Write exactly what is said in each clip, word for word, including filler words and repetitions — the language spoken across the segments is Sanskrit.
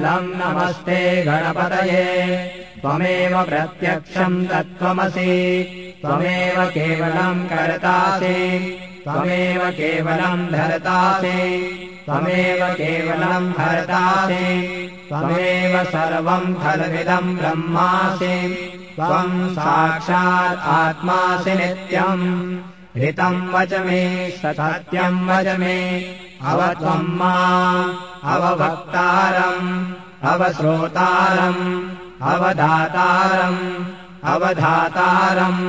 सर्वमङ्गलम् नमस्ते गणपतये त्वमेव प्रत्यक्षम् तत्त्वमसि त्वमेव केवलम् कर्तासि त्वमेव केवलम् धर्तासि त्वमेव केवलम् हर्तासि त्वमेव सर्वम् खल्विदम् ब्रह्मासि त्वम् साक्षात् आत्मासि नित्यम् ऋतम् वच मे सत्यम् वच मे अव त्वम् माम् अववक्तारम् अवश्रोतारम् अवधातारम् अवधातारम्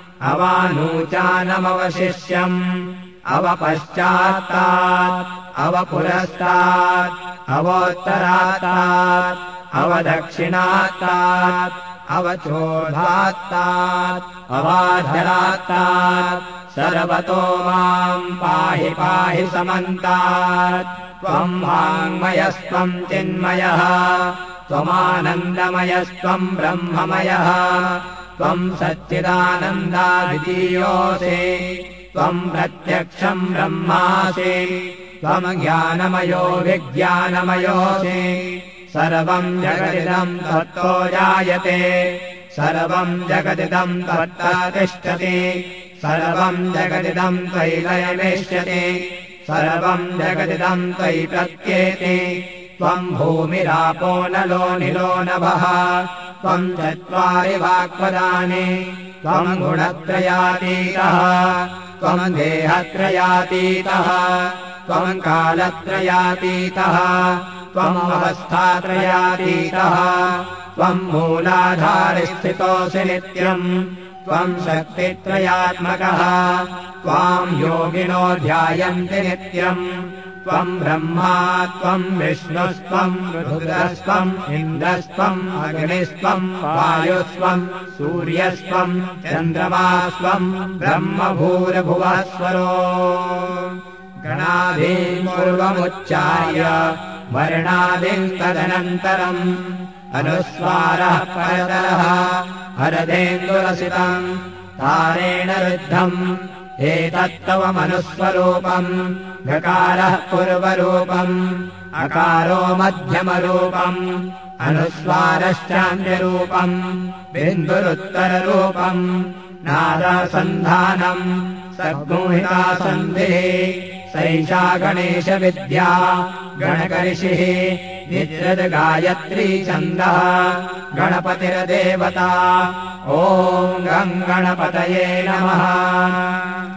अवानूचानमवशिष्यम् अवपश्चात्तात् अवपुरस्तात् अवोत्तरात्तात् अवदक्षिणात्तात् अवचोधात्तात् अवाधरात्तात् सर्वतो माम् पाहि पाहि समन्तात् त्वम् वाङ्मयस्त्वम् चिन्मयः त्वमानन्दमयस्त्वम् ब्रह्ममयः त्वम् सच्चिदानन्दाद्वितीयोऽसि त्वम् प्रत्यक्षम् ब्रह्मासि त्वम् ज्ञानमयो विज्ञानमयोऽसि सर्वम् जगदिदम् त्वत्तो जायते सर्वम् जगदिदम् त्वत्ता तिष्ठति सर्वम् जगदिदम् त्वयि लयमेष्यति सर्वम् जगदिदम् त्वयि प्रत्येति त्वम् भूमिरापो नलो निलो नभः त्वम् चत्वारि वाक्पदानि त्वम् गुणत्रयातीतः त्वम् देहत्रयातीतः त्वम् कालत्रयातीतः त्वम् अवस्थात्रयातीतः त्वम् मूलाधारस्थितोऽसि नित्यम् त्वम् शक्तित्रयात्मकः त्वाम् योगिनो ध्यायन्ति नित्यम् त्वम् ब्रह्मा त्वम् विष्णुस्त्वम् रुद्रस्त्वम् इन्द्रस्त्वम् अग्निस्त्वम् वायुस्त्वम् सूर्यस्त्वम् चन्द्रमास्त्वम् ब्रह्मभूरभुवस्वरो गणादीन् पूर्वमुच्चार्य वर्णादीन् तदनन्तरम् अनुस्वारः परतरः हरदेन्दुरसितम् तारेण रुद्धम् एतत्तवमनुस्वरूपम् गकारः पूर्वरूपम् अकारो मध्यमरूपम् अनुस्वारश्चान्त्यरूपम् बिन्दुरुत्तररूपम् नादासन्धानम् सद्गुहिता सन्धिः सैषा गणेशविद्या गणकर्षिः निद्रद्गायत्री छन्दः गणपतिर्देवता ॐ गम् गणपतये नमः।